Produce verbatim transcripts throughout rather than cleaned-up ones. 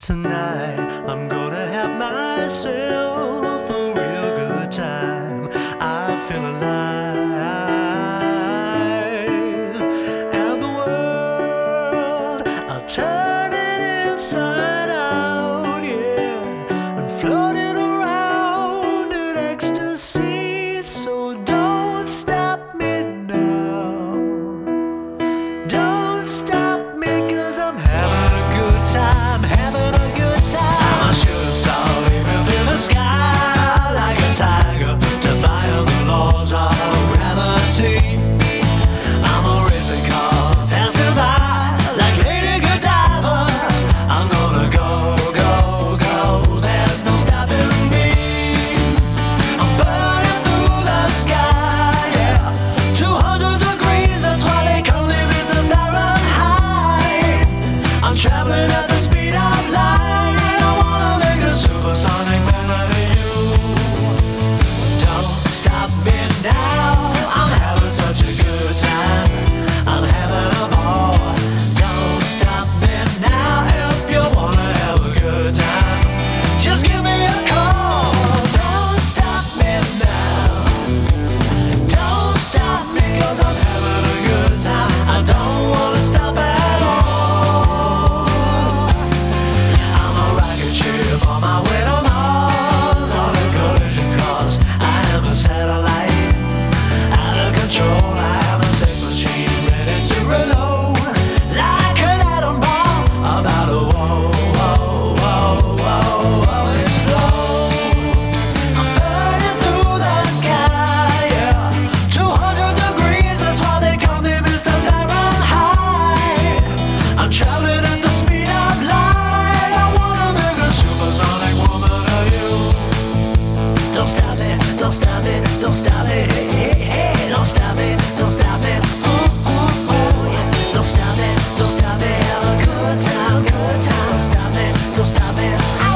Tonight I'm gonna have myself a real good time. I feel alive, and the world, I'll turn it inside out, yeah, and floating around in ecstasy. So don't stop me now, don't stop me, 'cause I'm having a good time, having a good time. I'm a shooting star leaping through the sky like a tiger, defying the laws of gravity. I'm a racing car passing by like Lady Godiva. I'm gonna go, go, go, there's no stopping me. I'm burning through the sky, yeah, two hundred degrees, that's why they call me Mister Fahrenheit. I'm traveling at the speed of light. I wanna make a supersonic man out of you. Don't stop me now, I'm having such a good time, I'm having a ball. Don't stop me now, if you wanna have a good time, just give me a call. Don't stop me now, don't stop me, 'cause I'm having a good time, I don't wanna stop at all. I'm a rocket ship on my way to Mars, on a collision course. I am a satellite, out of control. I am a sex machine, ready to reload, like an atom bomb about to whoa, whoa, whoa, whoa, whoa, explode. I'm burning through the sky, yeah, two hundred degrees, that's why they call me Mister Fahrenheit. I'm traveling at the speed of light. I wanna make a supersonic woman of you. Don't stop it, don't stop it, don't stop it, hey, hey, hey, don't stop it, don't stop it, ooh, ooh, ooh, yeah. Don't stop it, don't stop it, have a good time, good time. Don't stop it, don't stop it, ooh.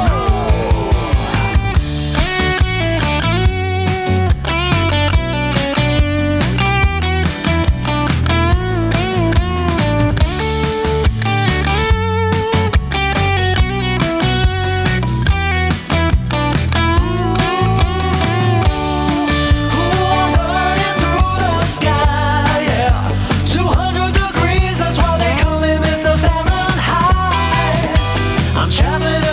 Ooh, I'm burning through the sky, yeah, two hundred degrees, that's why they call me Mister Fahrenheit. I'm traveling